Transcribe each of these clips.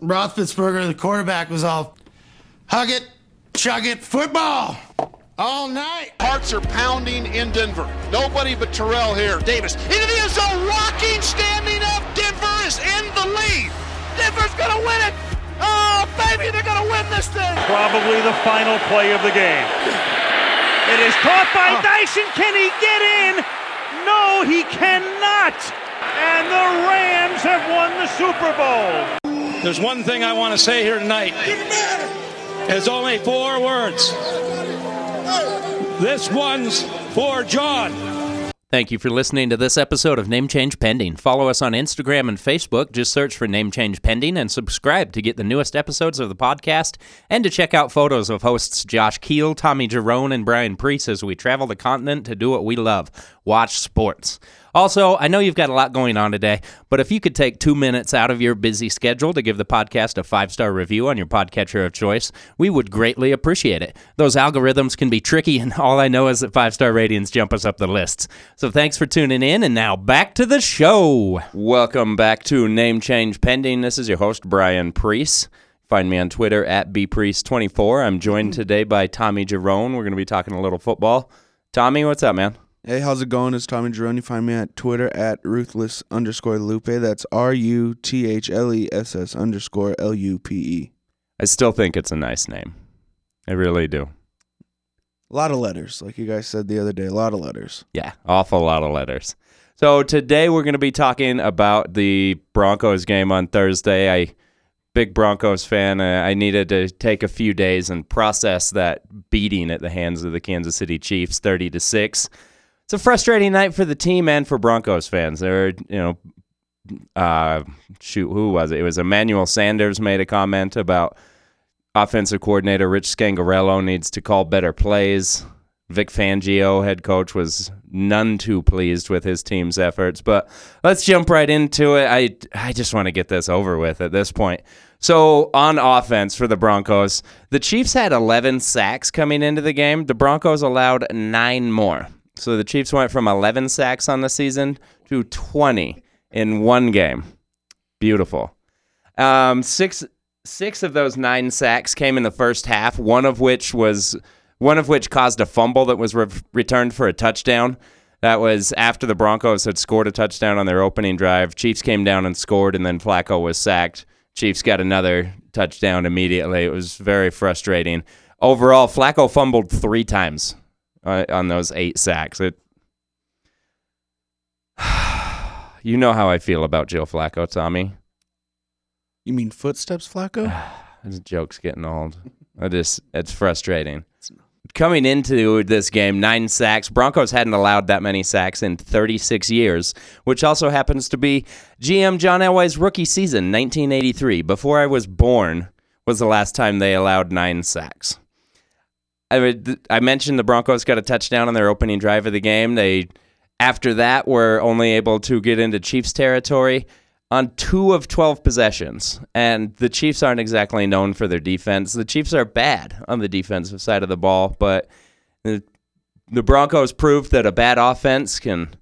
Roethlisberger, the quarterback, was all hug it, chug it, football all night. Hearts are pounding in Denver. Nobody but Terrell here. Davis into the end zone, rocking, standing up. Denver is in the lead. Denver's going to win it. Oh, baby, they're going to win this thing. Probably the final play of the game. It is caught by Dyson. Can he get in? No, he cannot. And the Rams have won the Super Bowl. There's one thing I want to say here tonight. It's only 4 words. This one's for John. Thank you for listening to this episode of Name Change Pending. Follow us on Instagram and Facebook. Just search for Name Change Pending and subscribe to get the newest episodes of the podcast and to check out photos of hosts Josh Keel, Tommy Jerome, and Brian Priest as we travel the continent to do what we love, watch sports. Also, I know you've got a lot going on today, but if you could take 2 minutes out of your busy schedule to give the podcast a 5-star review on your podcatcher of choice, we would greatly appreciate it. Those algorithms can be tricky, and all I know is that 5-star ratings jump us up the lists. So thanks for tuning in, and now back to the show. Welcome back to Name Change Pending. This is your host, Brian Priest. Find me on Twitter at bpriest24. I'm joined today by Tommy Jerome. We're going to be talking a little football. Tommy, what's up, man? Hey, how's it going? It's Tommy Jerome. You find me at Twitter at Ruthless_Lupe. That's RUTHLESS_LUPE. I still think it's a nice name. I really do. A lot of letters, like you guys said the other day. A lot of letters. Yeah, awful lot of letters. So today we're going to be talking about the Broncos game on Thursday. Big Broncos fan. I needed to take a few days and process that beating at the hands of the Kansas City Chiefs, 30-6. It's a frustrating night for the team and for Broncos fans. Who was it? It was Emmanuel Sanders made a comment about offensive coordinator Rich Scangarello needs to call better plays. Vic Fangio, head coach, was none too pleased with his team's efforts. But let's jump right into it. I just want to get this over with at this point. So on offense for the Broncos, the Chiefs had 11 sacks coming into the game. The Broncos allowed 9 more. So the Chiefs went from 11 sacks on the season to 20 in one game. Beautiful. Six of those 9 sacks came in the first half, one of which caused a fumble that was returned for a touchdown. That was after the Broncos had scored a touchdown on their opening drive. Chiefs came down and scored, and then Flacco was sacked. Chiefs got another touchdown immediately. It was very frustrating. Overall, Flacco fumbled 3 times on those 8 sacks. You know how I feel about Joe Flacco, Tommy. You mean footsteps, Flacco? This joke's getting old. It's frustrating. Coming into this game, 9 sacks. Broncos hadn't allowed that many sacks in 36 years, which also happens to be GM John Elway's rookie season, 1983. Before I was born was the last time they allowed 9 sacks. I mentioned the Broncos got a touchdown on their opening drive of the game. They, after that, were only able to get into Chiefs territory on 2 of 12 possessions. And the Chiefs aren't exactly known for their defense. The Chiefs are bad on the defensive side of the ball, but the Broncos proved that a bad offense can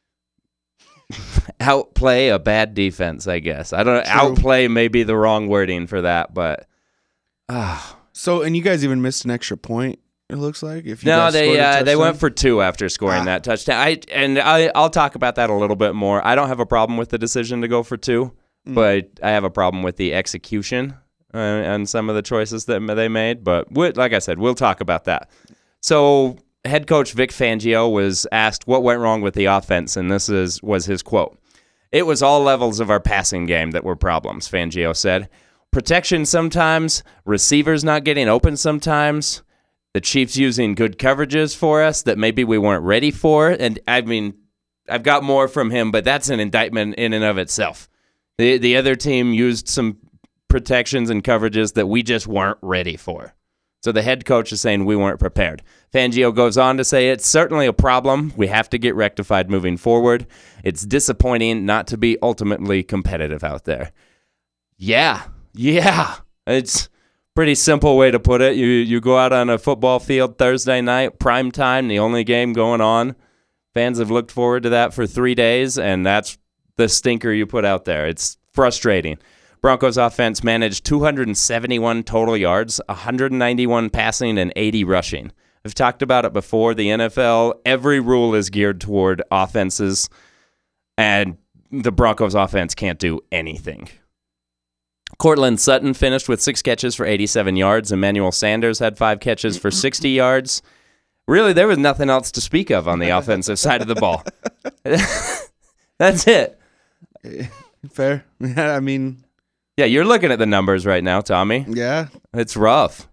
outplay a bad defense, I guess. I don't know. Outplay may be the wrong wording for that, but So, and you guys even missed an extra point, it looks like. They went for 2 after scoring that touchdown. I'll talk about that a little bit more. I don't have a problem with the decision to go for 2, but I have a problem with the execution and some of the choices that they made. But like I said, we'll talk about that. So head coach Vic Fangio was asked what went wrong with the offense, and this was his quote. "It was all levels of our passing game that were problems," Fangio said. "Protection sometimes, receivers not getting open sometimes, the Chiefs using good coverages for us that maybe we weren't ready for." And I mean, I've got more from him, but that's an indictment in and of itself. The other team used some protections and coverages that we just weren't ready for. So the head coach is saying we weren't prepared. Fangio goes on to say it's certainly a problem. We have to get rectified moving forward. It's disappointing not to be ultimately competitive out there. Yeah. It's pretty simple way to put it. You go out on a football field Thursday night, prime time, the only game going on. Fans have looked forward to that for 3 days, and that's the stinker you put out there. It's frustrating. Broncos offense managed 271 total yards, 191 passing, and 80 rushing. I've talked about it before. The NFL, every rule is geared toward offenses, and the Broncos offense can't do anything. Cortland Sutton finished with 6 catches for 87 yards. Emmanuel Sanders had 5 catches for 60 yards. Really, there was nothing else to speak of on the offensive side of the ball. That's it. Fair. Yeah, I mean... Yeah, you're looking at the numbers right now, Tommy. Yeah. It's rough.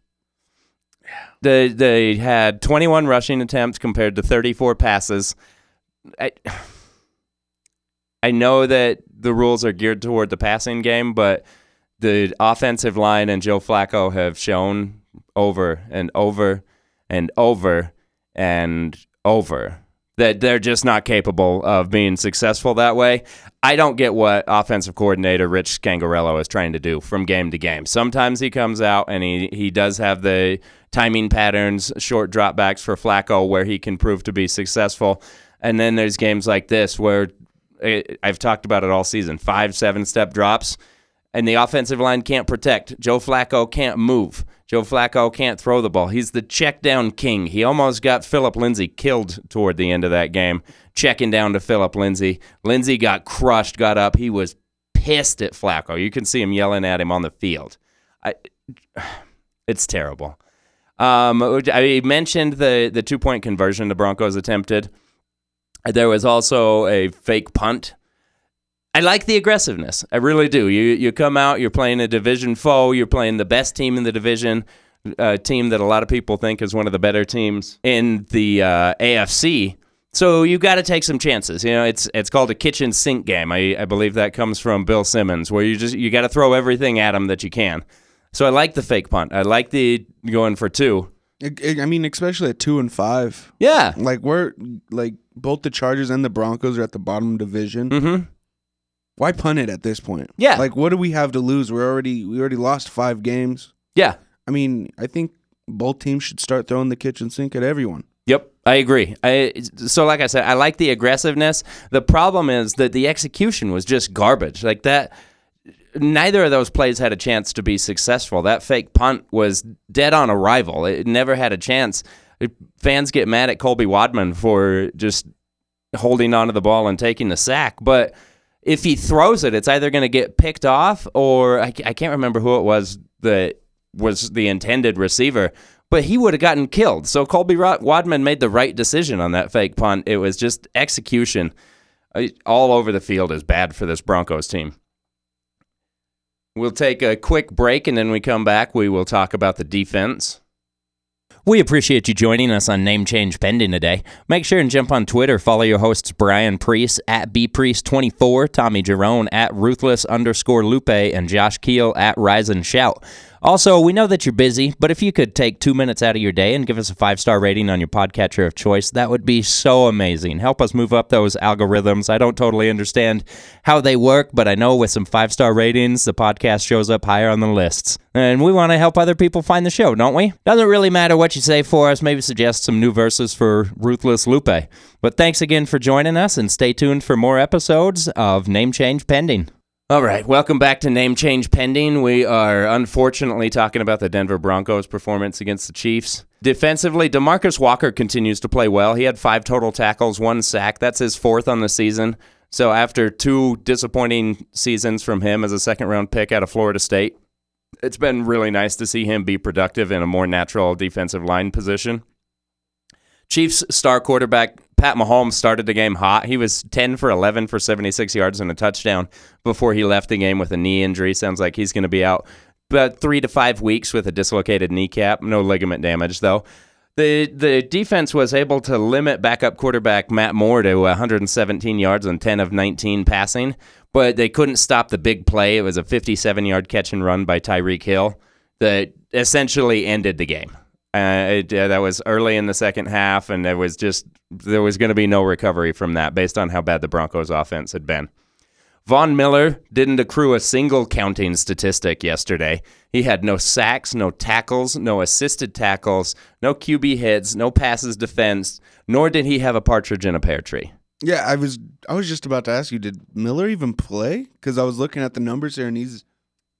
They had 21 rushing attempts compared to 34 passes. I know that the rules are geared toward the passing game, but the offensive line and Joe Flacco have shown over and over and over and over that they're just not capable of being successful that way. I don't get what offensive coordinator Rich Scangarello is trying to do from game to game. Sometimes he comes out and he does have the timing patterns, short dropbacks for Flacco where he can prove to be successful. And then there's games like this where I've talked about it all season, 5-7-step drops, and the offensive line can't protect. Joe Flacco can't move. Joe Flacco can't throw the ball. He's the check down king. He almost got Phillip Lindsay killed toward the end of that game, checking down to Phillip Lindsay. Lindsay got crushed, got up. He was pissed at Flacco. You can see him yelling at him on the field. It's terrible. I mentioned the 2-point conversion the Broncos attempted. There was also a fake punt. I like the aggressiveness. I really do. You come out, you're playing a division foe, you're playing the best team in the division, a team that a lot of people think is one of the better teams in the AFC. So you got to take some chances. You know, it's called a kitchen sink game. I believe that comes from Bill Simmons, where you got to throw everything at them that you can. So I like the fake punt. I like the going for 2. I mean, especially at 2 and 5. Yeah, Like both the Chargers and the Broncos are at the bottom division. Mm-hmm. Why punt it at this point? Yeah. Like, what do we have to lose? We already lost 5 games. Yeah. I mean, I think both teams should start throwing the kitchen sink at everyone. Yep, I agree. So like I said, I like the aggressiveness. The problem is that the execution was just garbage. Like that, neither of those plays had a chance to be successful. That fake punt was dead on arrival. It never had a chance. Fans get mad at Colby Wadman for just holding onto the ball and taking the sack, but if he throws it, it's either going to get picked off or I can't remember who it was that was the intended receiver, but he would have gotten killed. So Colby Wadman made the right decision on that fake punt. It was just execution all over the field is bad for this Broncos team. We'll take a quick break, and then we come back. We will talk about the defense. We appreciate you joining us on Name Change Pending today. Make sure and jump on Twitter. Follow your hosts Brian Priest at bpriest24, Tommy Jerome at ruthless_Lupe, and Josh Keel at Rise and Shout. Also, we know that you're busy, but if you could take 2 minutes out of your day and give us a 5-star rating on your podcatcher of choice, that would be so amazing. Help us move up those algorithms. I don't totally understand how they work, but I know with some 5-star ratings, the podcast shows up higher on the lists. And we want to help other people find the show, don't we? Doesn't really matter what you say for us. Maybe suggest some new verses for Ruthless Lupe. But thanks again for joining us, and stay tuned for more episodes of Name Change Pending. All right, welcome back to Name Change Pending. We are unfortunately talking about the Denver Broncos' performance against the Chiefs. Defensively, DeMarcus Walker continues to play well. He had 5 total tackles, 1 sack. That's his 4th on the season. So after 2 disappointing seasons from him as a second-round pick out of Florida State, it's been really nice to see him be productive in a more natural defensive line position. Chiefs star quarterback Pat Mahomes started the game hot. He was 10 for 11 for 76 yards and a touchdown before he left the game with a knee injury. Sounds like he's going to be out about 3 to 5 weeks with a dislocated kneecap. No ligament damage, though. The defense was able to limit backup quarterback Matt Moore to 117 yards on 10 of 19 passing, but they couldn't stop the big play. It was a 57-yard catch and run by Tyreek Hill that essentially ended the game. That was early in the second half, and there was going to be no recovery from that based on how bad the Broncos' offense had been. Von Miller didn't accrue a single counting statistic yesterday. He had no sacks, no tackles, no assisted tackles, no QB hits, no passes defensed, nor did he have a partridge in a pear tree. Yeah, I was just about to ask you, did Miller even play? Because I was looking at the numbers here, and he's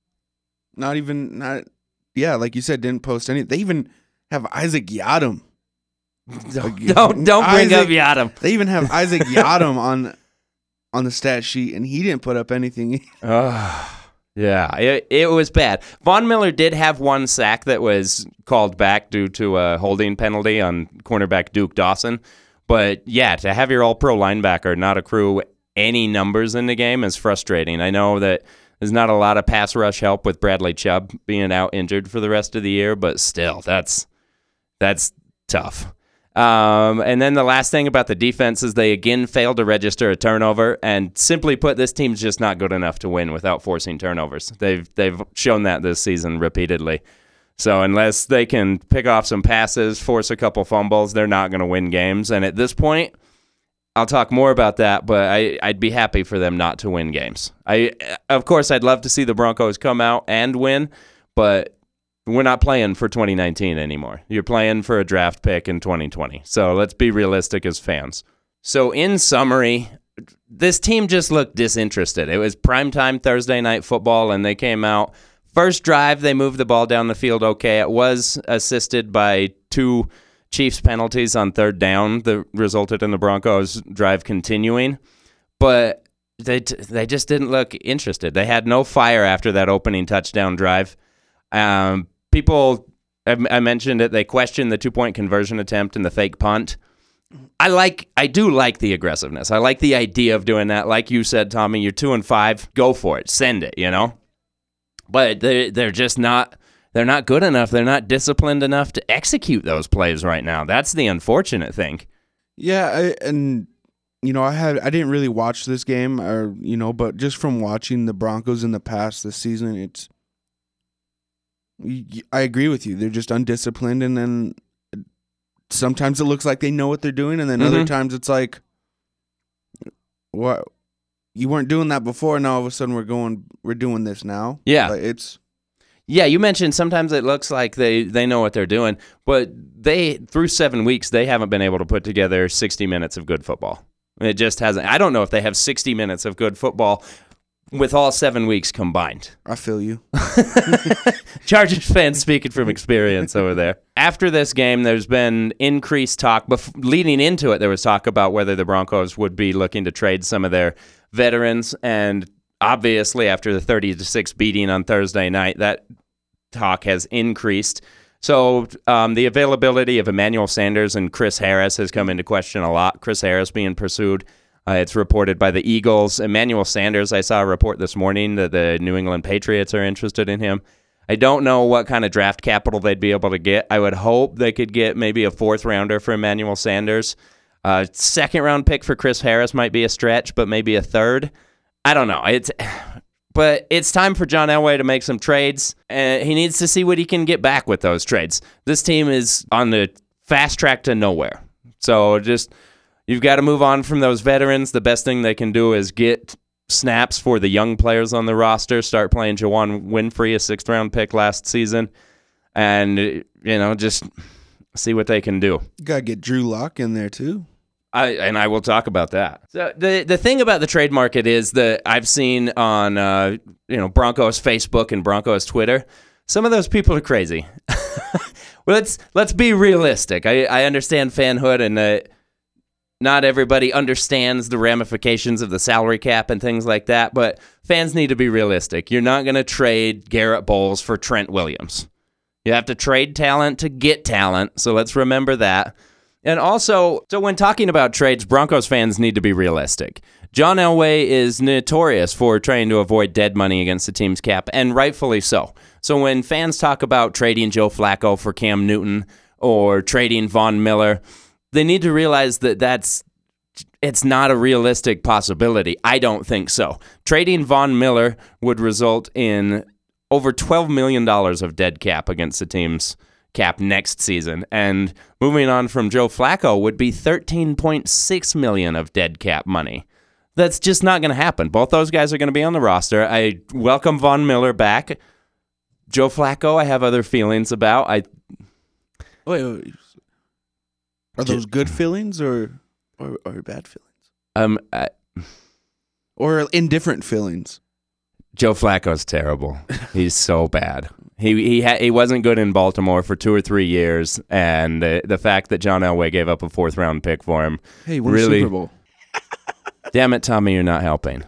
Not like you said, didn't post any. They even have Isaac Yiadom. Don't bring up Yiadom. They even have Isaac Yiadom on the stat sheet, and he didn't put up anything. Yeah, it was bad. Von Miller did have one sack that was called back due to a holding penalty on cornerback Duke Dawson. But yeah, to have your all-pro linebacker not accrue any numbers in the game is frustrating. I know that there's not a lot of pass rush help with Bradley Chubb being out injured for the rest of the year, but still, that's tough. And then the last thing about the defense is they again failed to register a turnover, and simply put, this team's just not good enough to win without forcing turnovers. They've shown that this season repeatedly. So unless they can pick off some passes, force a couple fumbles, they're not going to win games. And at this point, I'll talk more about that, but I'd be happy for them not to win games. Of course, I'd love to see the Broncos come out and win, but we're not playing for 2019 anymore. You're playing for a draft pick in 2020. So let's be realistic as fans. So in summary, this team just looked disinterested. It was primetime Thursday night football, and they came out. First drive, they moved the ball down the field okay. It was assisted by 2 Chiefs penalties on third down that resulted in the Broncos drive continuing. But they just didn't look interested. They had no fire after that opening touchdown drive. People, I mentioned it, they questioned the 2-point conversion attempt and the fake punt. I do like the aggressiveness. I like the idea of doing that. Like you said, Tommy, you're 2-5. Go for it. Send it, But they're just not. They're not good enough. They're not disciplined enough to execute those plays right now. That's the unfortunate thing. Yeah, I didn't really watch this game, but just from watching the Broncos in the past this season, I agree with you. They're just undisciplined, and then sometimes it looks like they know what they're doing, and then other times it's like, what? You weren't doing that before, and now all of a sudden we're doing this now. Yeah. Yeah, you mentioned sometimes it looks like they know what they're doing, but through 7 weeks, they haven't been able to put together 60 minutes of good football. It just hasn't. I don't know if they have 60 minutes of good football with all 7 weeks combined. I feel you. Chargers fans speaking from experience over there. After this game, there's been increased talk. Leading into it, there was talk about whether the Broncos would be looking to trade some of their veterans, and obviously after the 30-6 beating on Thursday night, that talk has increased. So the availability of Emmanuel Sanders and Chris Harris has come into question a lot. Chris Harris being pursued. It's reported by the Eagles. Emmanuel Sanders, I saw a report this morning that the New England Patriots are interested in him. I don't know what kind of draft capital they'd be able to get. I would hope they could get maybe a 4th rounder for Emmanuel Sanders. 2nd round pick for Chris Harris might be a stretch, but maybe a 3rd. I don't know. But it's time for John Elway to make some trades, and he needs to see what he can get back with those trades. This team is on the fast track to nowhere. So you've got to move on from those veterans. The best thing they can do is get snaps for the young players on the roster, start playing Juwan Winfrey, a 6th round pick last season, and just see what they can do. You got to get Drew Lock in there too. I will talk about that. So the thing about the trade market is that I've seen on Broncos Facebook and Broncos Twitter, some of those people are crazy. Let's be realistic. I understand fanhood and not everybody understands the ramifications of the salary cap and things like that, but fans need to be realistic. You're not going to trade Garrett Bowles for Trent Williams. You have to trade talent to get talent, so let's remember that. And also, so when talking about trades, Broncos fans need to be realistic. John Elway is notorious for trying to avoid dead money against the team's cap, and rightfully so. So when fans talk about trading Joe Flacco for Cam Newton or trading Von Miller, they need to realize that it's not a realistic possibility. I don't think so. Trading Von Miller would result in over $12 million of dead cap against the team's cap next season, and moving on from Joe Flacco would be $13.6 million of dead cap money. That's just not going to happen. Both those guys are going to be on the roster. I welcome Von Miller back. Joe Flacco, I have other feelings about. Wait. Are those good feelings or bad feelings? Or or indifferent feelings? Joe Flacco's terrible. He's so bad. He wasn't good in Baltimore for 2 or 3 years, and the fact that John Elway gave up a 4th-round pick for him. Hey, won a Super Bowl. Damn it, Tommy, you're not helping.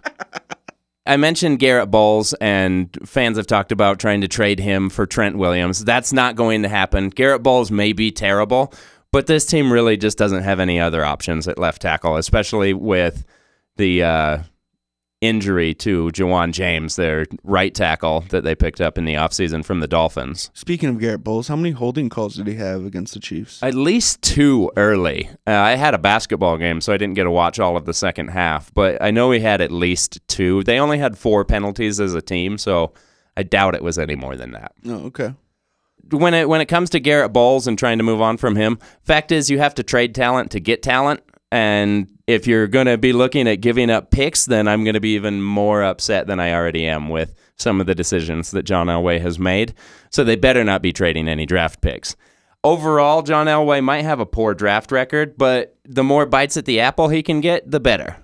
I mentioned Garrett Bowles, and fans have talked about trying to trade him for Trent Williams. That's not going to happen. Garrett Bowles may be terrible, but this team really just doesn't have any other options at left tackle, especially with the injury to Jawan James, their right tackle that they picked up in the offseason from the Dolphins. Speaking of Garrett Bowles, how many holding calls did he have against the Chiefs? At least 2 early. I had a basketball game, so I didn't get to watch all of the second half, but I know he had at least 2. They only had 4 penalties as a team, so I doubt it was any more than that. Oh, okay. When it comes to Garrett Bowles and trying to move on from him, fact is you have to trade talent to get talent. And if you're going to be looking at giving up picks, then I'm going to be even more upset than I already am with some of the decisions that John Elway has made. So they better not be trading any draft picks. Overall, John Elway might have a poor draft record, but the more bites at the apple he can get, the better.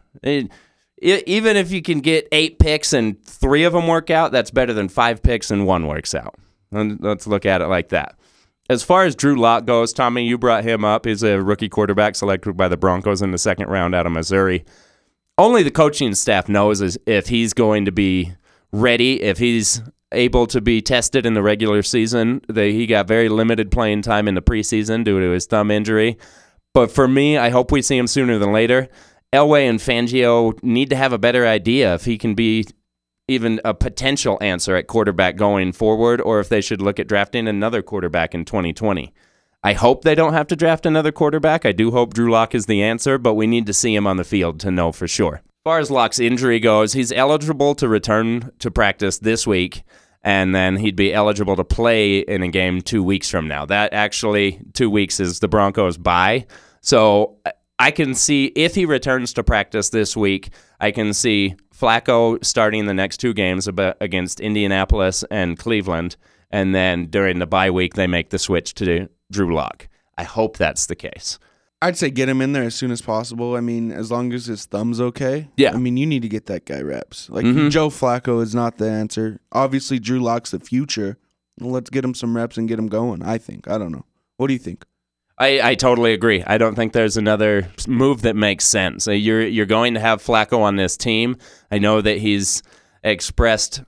Even if you can get 8 picks and 3 of them work out, that's better than 5 picks and 1 works out. And let's look at it like that. As far as Drew Lock goes, Tommy, you brought him up. He's a rookie quarterback selected by the Broncos in the 2nd round out of Missouri. Only the coaching staff knows is if he's going to be ready, if he's able to be tested in the regular season. He got very limited playing time in the preseason due to his thumb injury. But for me, I hope we see him sooner than later. Elway and Fangio need to have a better idea if he can be even a potential answer at quarterback going forward, or if they should look at drafting another quarterback in 2020. I hope they don't have to draft another quarterback. I do hope Drew Lock is the answer, but we need to see him on the field to know for sure. As far as Lock's injury goes, he's eligible to return to practice this week, and then he'd be eligible to play in a game 2 weeks from now. That actually, 2 weeks is the Broncos' bye. So I can see, if he returns to practice this week, I can see Flacco starting the next 2 games against Indianapolis and Cleveland, and then during the bye week, they make the switch to Drew Lock. I hope that's the case. I'd say get him in there as soon as possible. I mean, as long as his thumb's okay. Yeah. I mean, you need to get that guy reps. Like, Joe Flacco is not the answer. Obviously, Drew Lock's the future. Well, let's get him some reps and get him going, I think. I don't know. What do you think? I totally agree. I don't think there's another move that makes sense. You're going to have Flacco on this team. I know that he's expressed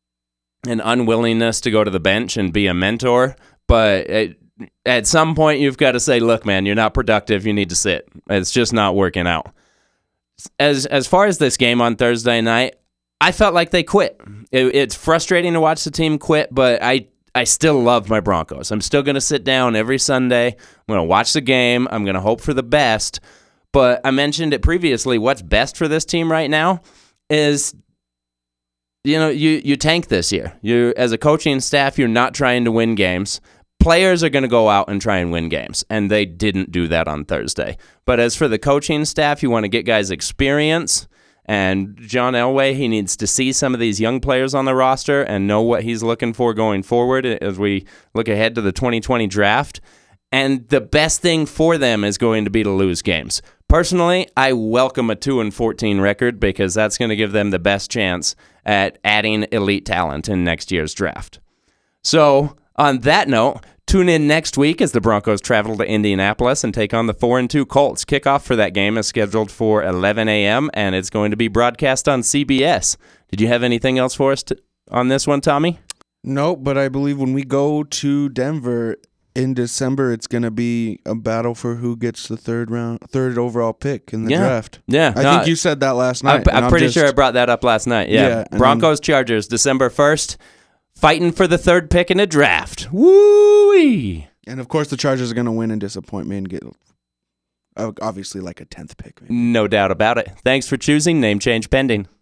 an unwillingness to go to the bench and be a mentor, but at some point you've got to say, look, man, you're not productive. You need to sit. It's just not working out. As far as this game on Thursday night, I felt like they quit. It's frustrating to watch the team quit, but I still love my Broncos. I'm still going to sit down every Sunday. I'm going to watch the game. I'm going to hope for the best. But I mentioned it previously. What's best for this team right now is, you tank this year. You, as a coaching staff, you're not trying to win games. Players are going to go out and try and win games, and they didn't do that on Thursday. But as for the coaching staff, you want to get guys experience. And John Elway, he needs to see some of these young players on the roster and know what he's looking for going forward as we look ahead to the 2020 draft. And the best thing for them is going to be to lose games. Personally, I welcome a 2-14 record because that's going to give them the best chance at adding elite talent in next year's draft. So, on that note, tune in next week as the Broncos travel to Indianapolis and take on the 4-2 Colts. Kickoff for that game is scheduled for 11 a.m., and it's going to be broadcast on CBS. Did you have anything else for us on this one, Tommy? No, but I believe when we go to Denver in December, it's going to be a battle for who gets the third overall pick in the draft. Yeah. I think you said that last night. I'm pretty sure I brought that up last night. Yeah. Broncos-Chargers, December 1st. Fighting for the 3rd pick in a draft. Woo-wee! And, of course, the Chargers are going to win and disappoint me and get, obviously, like a 10th pick. Maybe. No doubt about it. Thanks for choosing Name Change Pending.